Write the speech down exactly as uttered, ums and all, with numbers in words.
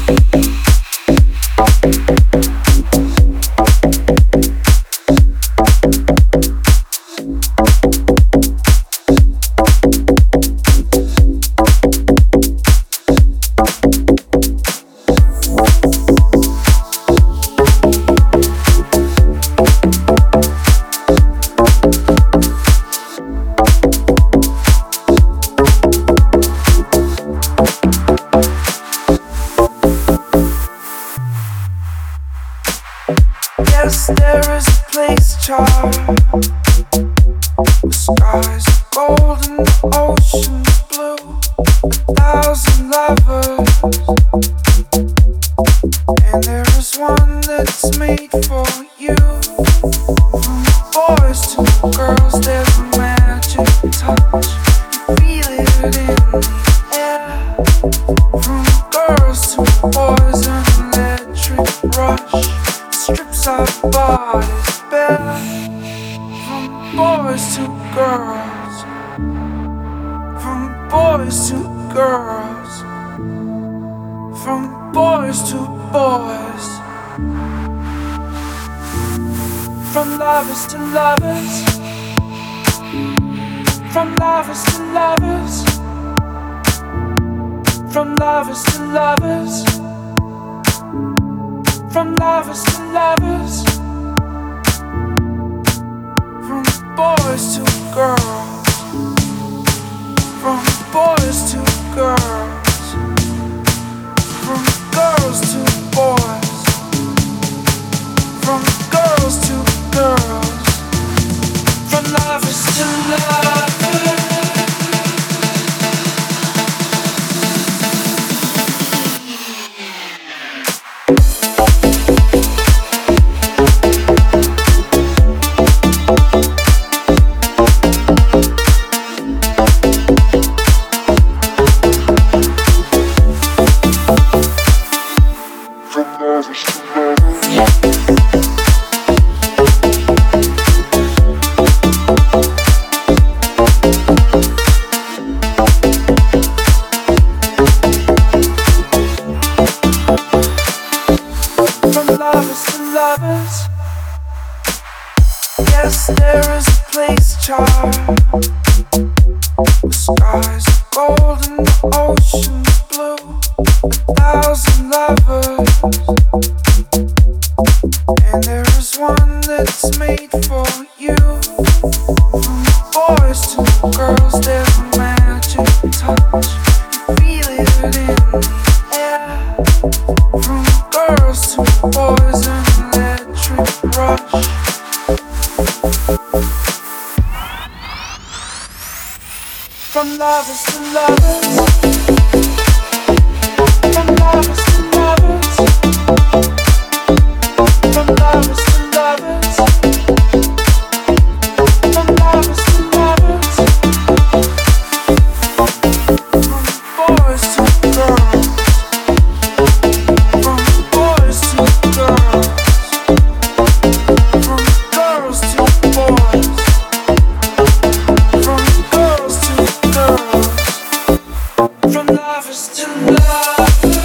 Yes, there is a place, child, where skies are golden, oceans blue, a thousand lovers, and there is one that's made for you. From boys to girls, there's a magic touch, you feel it in the air. From girls to boys, an electric rush strips our bodies bare. From boys to girls, from boys to girls, from boys to boys, from lovers to lovers, from lovers to lovers, from lovers to lovers, from lovers to lovers, from boys to girls, from boys to girls, from girls to boys, from girls to girls, from lovers to lovers. Yes, there is a place, child, where skies are golden, oceans blue, a thousand lovers, and there is one that's made for you. From boys to girls, there's a magic touch, you feel it in the air. From girls to boys, an electric rush. From lovers to lovers, from lovers to lovers, from lovers to lovers, from lovers to lovers, from boys to girls, from boys to girls, from girls to boys, from girls to from lovers to lovers.